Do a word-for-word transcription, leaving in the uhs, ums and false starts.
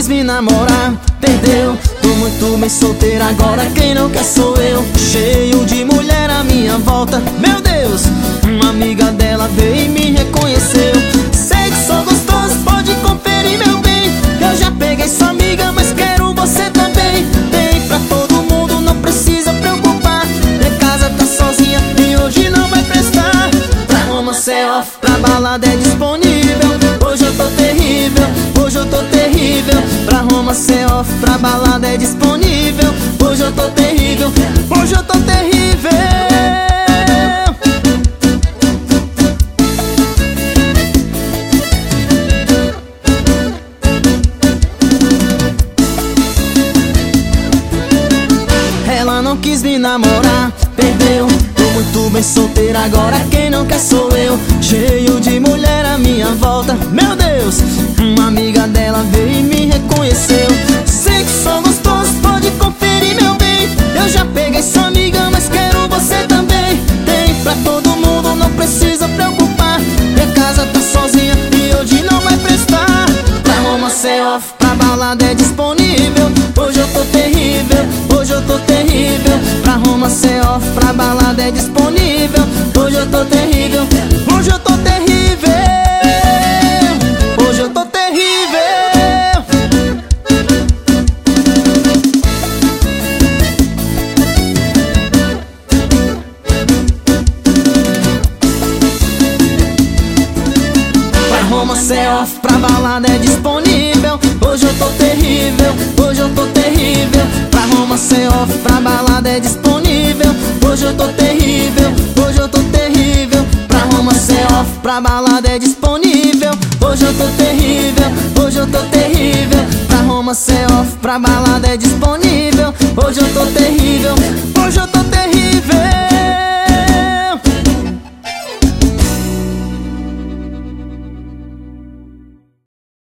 me namorar, perdeu. Tô muito bem solteira agora, quem não quer sou eu. Cheio de mulher à minha volta, meu Deus. Uma amiga dela veio e me reconheceu. Sei que sou gostoso, pode conferir, meu bem. Eu já peguei sua amiga, mas quero você também. Tem pra todo mundo, não precisa preocupar. Minha casa tá sozinha e hoje não vai prestar. Pra romance é off, pra balada é disponível. Hoje eu tô terrível, hoje eu tô terrível. Pra romance é off, pra balada é disponível. Hoje eu tô terrível, hoje eu tô terrível. Ela não quis me namorar, perdeu. Tô muito bem solteira agora, quem não quer sou eu. Cheio de mulher à minha volta, meu Deus. Uma amiga dela veio e me reconheceu. Sei que sou gostoso, pode conferir, meu bem. Eu já peguei sua amiga, mas quero você também. Tem pra todo mundo, não precisa preocupar. Minha casa tá sozinha e hoje não vai prestar. Pra romance é off, pra balada é disponível. Hoje eu tô terrível, hoje eu tô terrível. Pra romance é off, pra balada é disponível. Hoje eu tô terrível, hoje eu tô terrível. Hoje eu tô terrível. Pra romance é off, pra balada é disponível. Hoje eu tô terrível, hoje eu tô terrível. Pra romance é off, pra balada é disponível. Hoje eu tô terrível, hoje eu tô terrível. Pra romance é off, pra balada é disponível. Hoje eu tô terrível, hoje eu tô terrível. Pra romance é off, pra balada é disponível. Hoje eu tô terrível, hoje eu tô terrível.